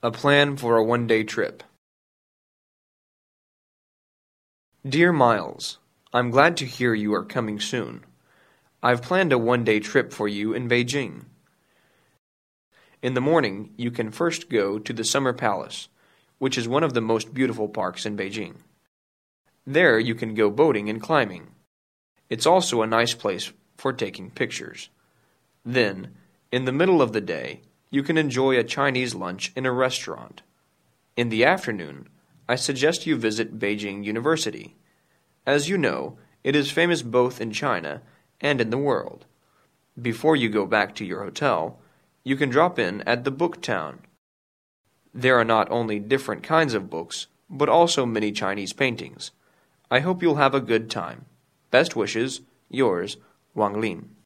A plan for a one-day trip. Dear Miles, I'm glad to hear you are coming soon. I've planned a one-day trip for you in Beijing. In the morning, you can first go to the Summer Palace, which is one of the most beautiful parks in Beijing. There you can go boating and climbing. It's also a nice place for taking pictures. Then, in the middle of the day, you can enjoy a Chinese lunch in a restaurant. In the afternoon, I suggest you visit Beijing University. As you know, it is famous both in China and in the world. Before you go back to your hotel, you can drop in at the Book Town. There are not only different kinds of books, but also many Chinese paintings. I hope you'll have a good time. Best wishes, yours, Wang Lin.